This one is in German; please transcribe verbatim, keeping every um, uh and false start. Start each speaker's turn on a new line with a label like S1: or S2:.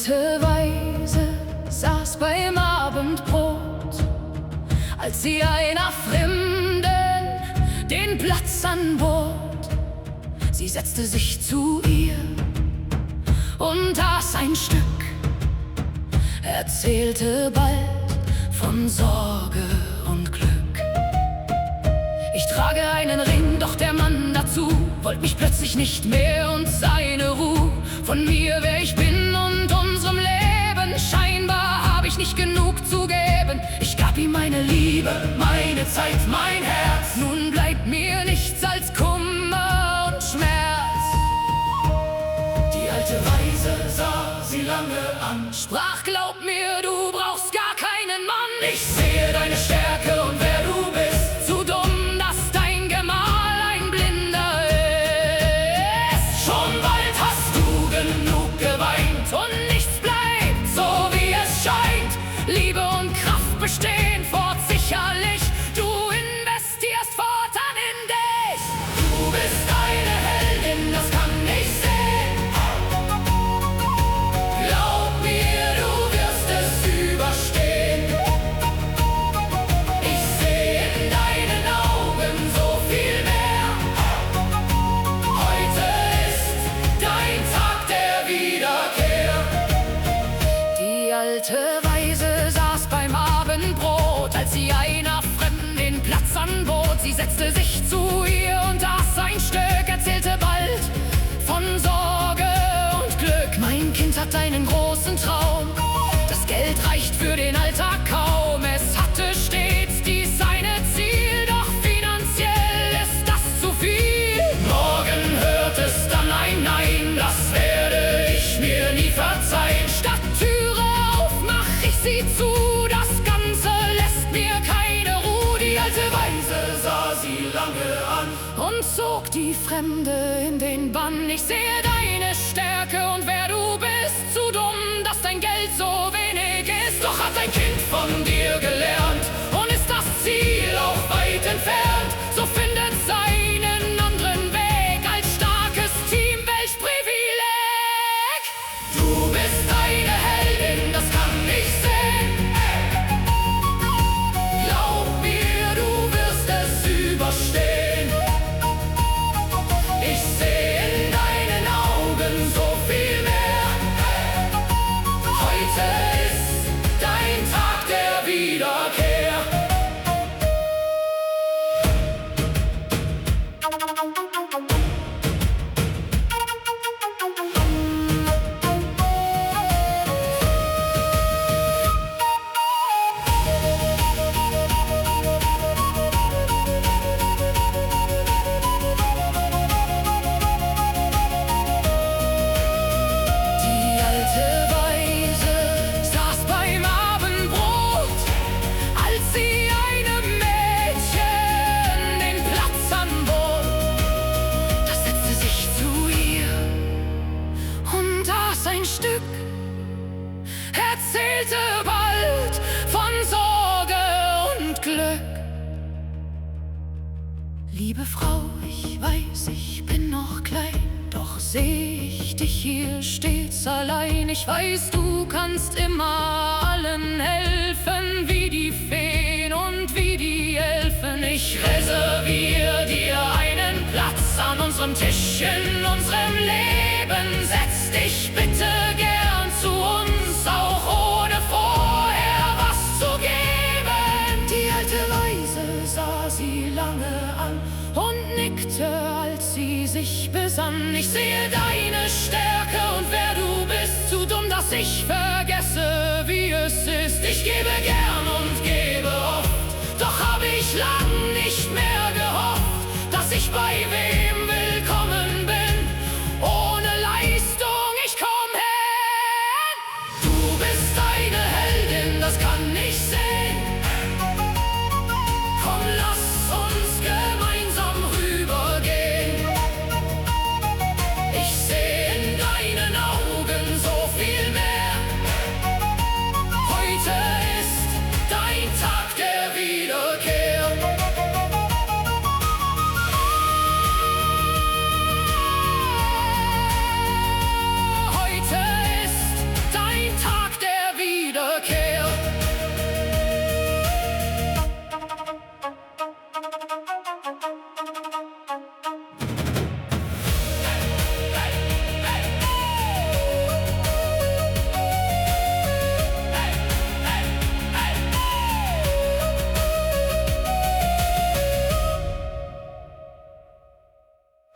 S1: alte Weise saß beim Abendbrot, als sie einer Fremden den Platz anbot. Sie setzte sich zu ihr und aß ein Stück, erzählte bald von Sorge und Glück. Ich trage einen Ring, doch der Mann dazu wollte mich plötzlich nicht mehr und seine Ruhe. Von mir, wer ich bin und unserem Leben, scheinbar habe ich nicht genug zu geben. Ich gab ihm meine Liebe, meine Zeit, mein Herz. Nun bleibt mir nichts als Kummer und Schmerz. Die alte Weise sah sie lange an, sprach: Glaub mir, du brauchst gar keinen Mann. Ich sehe deine Stärke und wer du bist. Zu dumm, dass dein Gemahl ein Blinder ist. Schon bald hast du genug geweint und nichts bleibt so wie es scheint. Liebe und Kraft bestehen fort sicherlich. Du investierst fortan in dich. Du bist eine Heldin, das kann ich sehen. Glaub mir, du wirst es überstehen. Ich sehe in deinen Augen so viel mehr. Heute ist dein Tag der Wiederkehr. Die alte Weise saß beim Abendbrot, als sie einer Fremden den Platz anbot. Sie setzte sich zu ihr und aß ein Stück, erzählte bald von Sorge und Glück. Mein Kind hat einen großen Traum, das Geld reicht für den Alltag kaum. Es hatte stets dies seine Ziel, doch finanziell ist das zu viel. Morgen hört es dann ein Nein, das werde ich mir nie verzeihen. Statt Türe auf, mach ich sie zu, das Ganze lässt mir keine Ruhe. Die alte Weise sah sie lange an und zog die Fremde in den Bann. Ich sehe deine Stärke und wer du bist. Zu dumm, dass dein Geld so wenig ist. Doch hat dein Kind von dir gelernt und ist das Ziel auch weit entfernt. So findet seinen anderen Weg als starkes Team. Welch Privileg! Du bist eine Heldin, das kann ich sehen. Glaub mir, du wirst es überstehen. Ich sehe in deinen Augen so viel mehr. Heute ist dein Tag der Wiederkehr. Die alte Weise saß beim Abendbrot, als sie einem Mädchen den Platz anbot. Das setzte sich zu ihr und aß ein Stück, erzählte bald von Sorge und Glück. Liebe Frau, ich weiß, ich bin noch klein, doch seh ich dich hier stets allein. Ich weiß, du kannst immer allen helfen, wie die Feen und wie die Elfen. Ich reservier dir einen Platz an unserem Tisch in unserem Leben. Setz dich bitte gern zu uns, auch ohne vorher was zu geben. Die alte Weise sah sie lange an und nickte, als sie sich besann. Ich sehe deine Stärke und wer du bist. Zu dumm, dass ich vergesse, wie es ist. Ich gebe gern und gebe oft, doch hab ich lang nicht mehr gehofft, dass ich bei wem